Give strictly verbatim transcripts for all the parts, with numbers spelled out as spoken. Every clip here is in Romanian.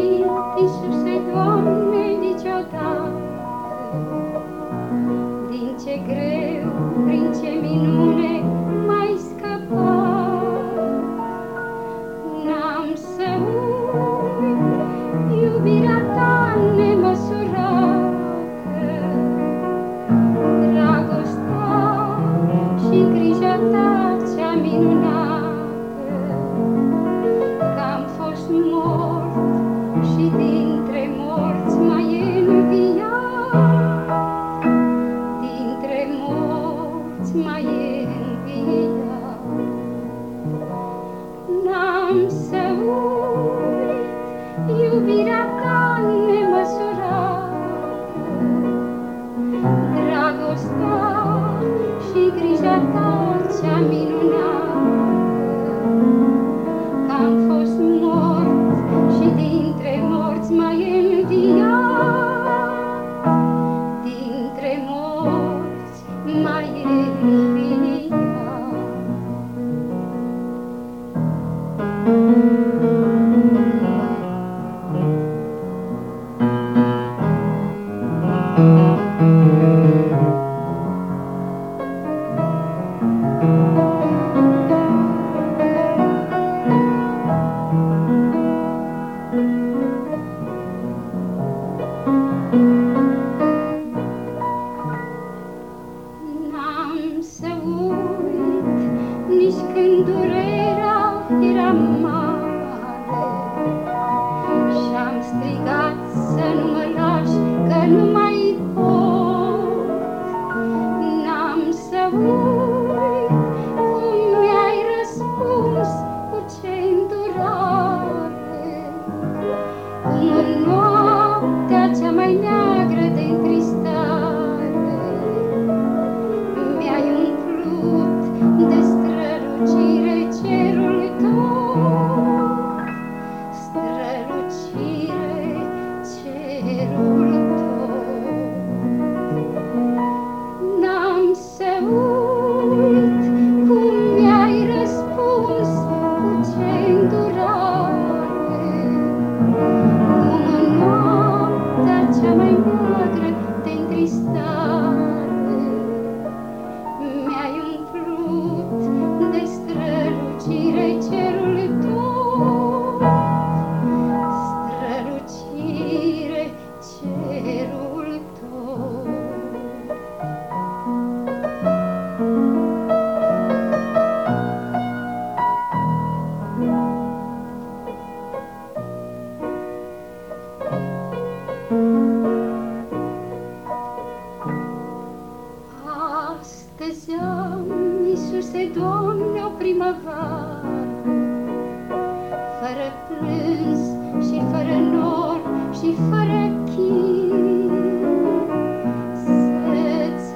Iisuse, Doamne, niciodată. Din ce greu, prin ce minune m-ai scăpat. N-am să uit iubirea ta nemăsurată, dragostea și grija ta cea minunată, că am fost mort și dintre morți m-ai înviat, dintre morți m-ai înviat. N-am să uit iubirea ta nemăsurată, dragostea și grija ta cea minunată, că am fost mort și dintre morți m-ai înviat, dintre morți m-ai înviat. N-am să uit nici când durerea era mare și-am strigat să nu mă lași, că nu mai pot. N-am să uit cum mi-ai răspuns cu ce îndurare, cum în noaptea cea mai neagră de întristare mi-ai umplut de strălucire cerul tot, strălucire cerul tot. N-am să uit cum mi-ai răspuns cu ce îndurare, cum în noaptea cea mai neagră de întristare mi-ai umplut de strălucire cerul tot, strălucire cerul tot. Astăzi am, Iisuse, Doamne, o primăvară, fără plâns și fără nor și fără chin. Să-ți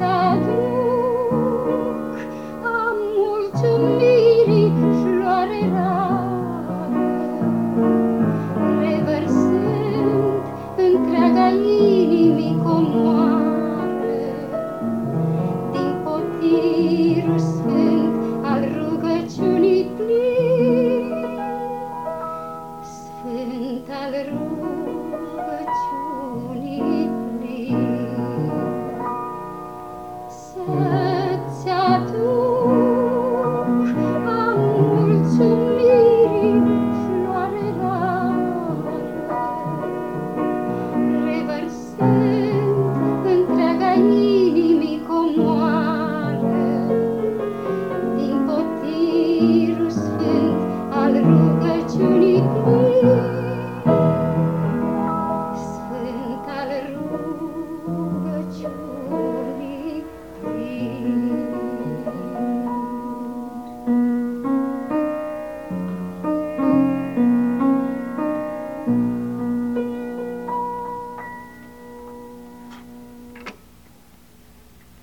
aduc a mulțumirii floare rară, revărsând întreaga inimii comoară, din potirul sfânt al rugăciunii plin, sfânt al rugăciunii.